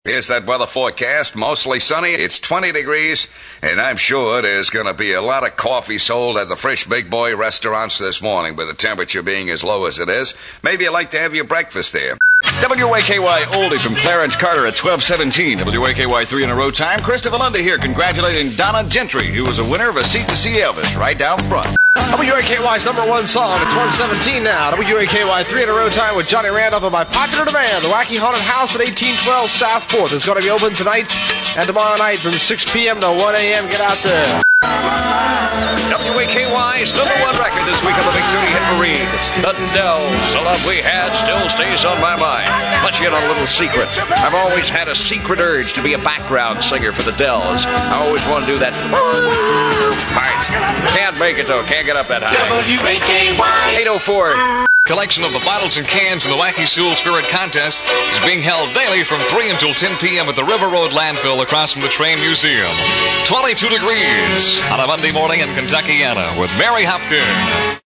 Here's that weather forecast. Mostly sunny. It's 20 degrees, and I'm sure there's going to be a lot of coffee sold at the Fresh Big Boy restaurants this morning, with the temperature being as low as it is. Maybe you'd like to have your breakfast there. WAKY Oldie from Clarence Carter at 12:17. WAKY 3 in a row time. Christopher Lundy here congratulating Donna Gentry, who was a winner of a seat to see Elvis right down front. WAKY's number one song. It's 117 now. WAKY 3 in a row time with Johnny Randolph and by popular demand. The Wacky Haunted House at 1812 South 4th is going to be open tonight and tomorrow night from 6 p.m. to 1 a.m. Get out there. WAKY's number one record this week on the Big 30 Hit Parade. The Dells, The Love We Had Still Stays on My Mind. Let you in on a little secret. I've always had a secret urge to be a background singer for the Dells. I always want to do that part. Can't make it though, can't get up that high. WAKY 804. Collection of the bottles and cans in the Wacky Soul Spirit Contest is being held daily from 3 until 10 p.m. at the River Road Landfill across from the Train Museum. 22 degrees on a Monday morning in Kentuckiana with Mary Hopkins.